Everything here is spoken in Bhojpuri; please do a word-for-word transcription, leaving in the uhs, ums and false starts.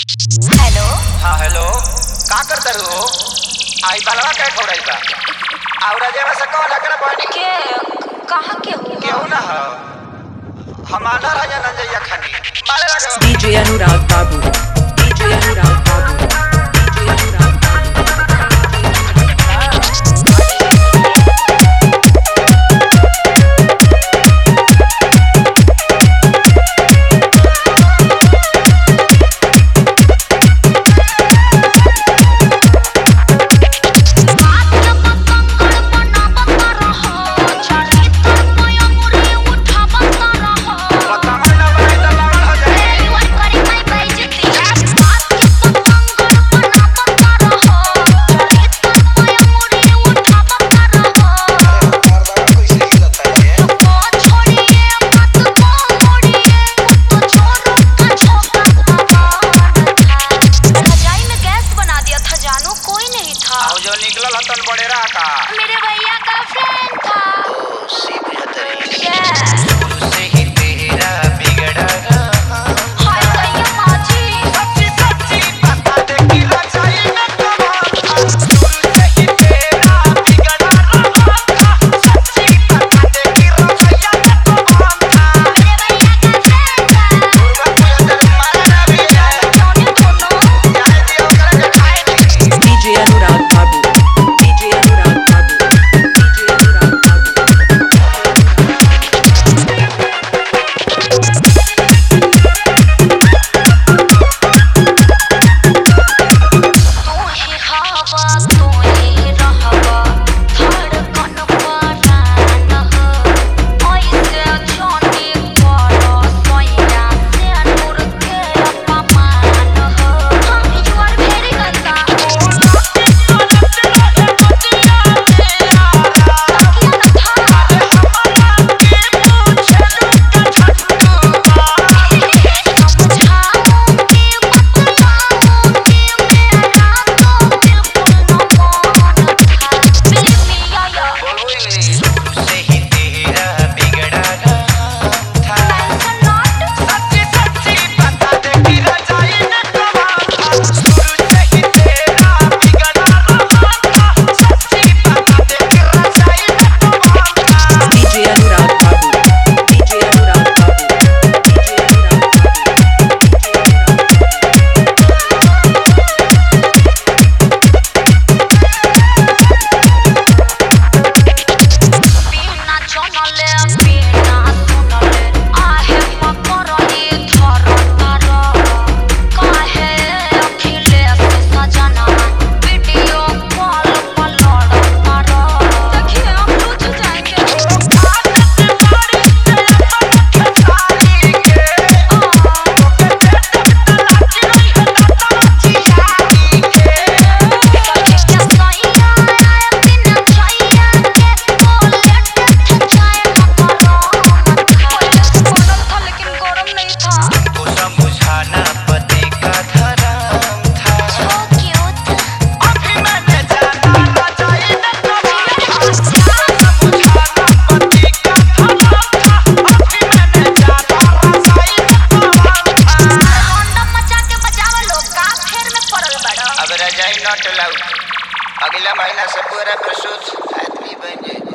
हेलो। हाँ हेलो, का करता हो? आई बालवा के छोड़ाई बा। आउरा जेवा से कौन लकड़ा बहनी के कहाँ के हो? केहू ना हो। हमारा राजा नंजैया खानी मारे लगे। डीजे अनुराग बाबू, डीजे अनुराग बाबू, डीजे अनुराग जो निकलल हतन बड़ेरा का मेरे भैया का फ्रेंड था। ओ सीधे तरी Yeah. से ही तेरा बिगड़ा रहा। हाय भैया माजी। सच्ची सच्ची बता दे कि रचाई में कमाल से ही तेरा बिगड़ा रहा। सच्ची बता दे कि रचाई में कमाल मेरे भैया का फ्रेंड था। मारा भी जाए सोने सुनो। जाए दियो करके खाए नहीं। डीजे अनुराग बाबू, डीजे अनुराग बाबू, डीजे अनुराग बाबू। तू ही हवा तू ही रहवा धड़कन परान हो ऐसे छोटी बड़ो सोया से नूर के अपमान हो। You are very गंदा। बोलो इंग्लिश से ही तेरा बिगड़ा रहा था। सच्ची सच्ची बता दे कि रचाई में कमाल था। शुरू से ही तेरा बिगड़ा रहा था। सच्ची बता दे कि रचाई में कमाल था। डीजे अनुराग बाबू, डीजे अनुराग बाबू, डीजे अनुराग बिना चनले बिना सुनले आहे पकड़ली धरतार काहे अखिलेश सजना वीडियो कॉल पर लड़तार। देखिए हम लूझ जाएंगे। तुमको समझाना पति का धर्म था। अभी मैंने जाना रचाई में कमाल था। समझाना पति का धर्म था। अभी मैंने जाना रचाई में कमाल था। अब रजाई नॉट अलाउड। अगला महीना से पूरा प्रसूत आदमी बन जाए।